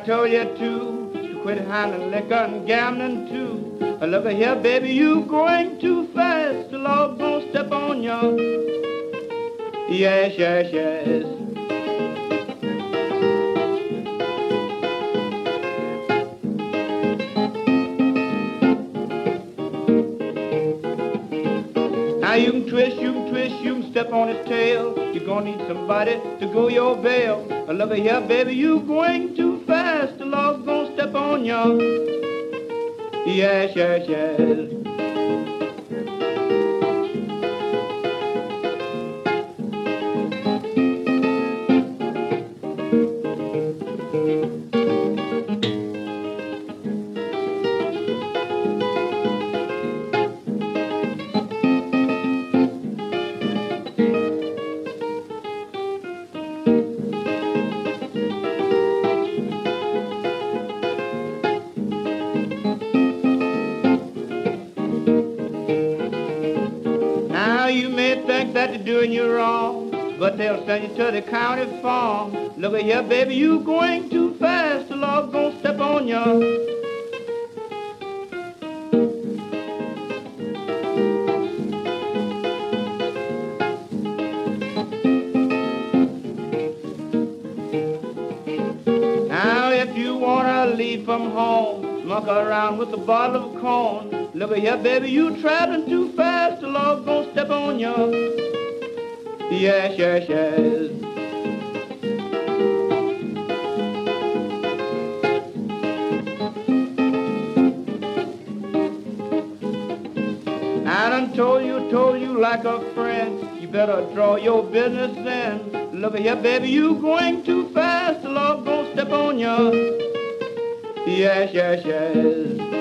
told you to quit handling liquor and gambling too. Look at here, baby, you going too fast. The Lord gonna step on you. Yes, yes, yes. Now you can twist, you can step on his tail. You're gonna need somebody to go your bail. Look at here, baby, you going too fast. The Lord's gonna step on you. Yes, yes, yes. That they're doing you wrong, but they'll send you to the county farm. Look at here, baby, you going too fast. The Lord's gonna step on you. Now, if you wanna leave from home, monkey around with a bottle of corn. Look at here, baby, you traveling too fast. The Lord's gonna step on you. Yes, yes, yes. I done told you like a friend. You better draw your business then. Look at here, baby, you going too fast. The Lord gonna step on you. Yes, yes, yes.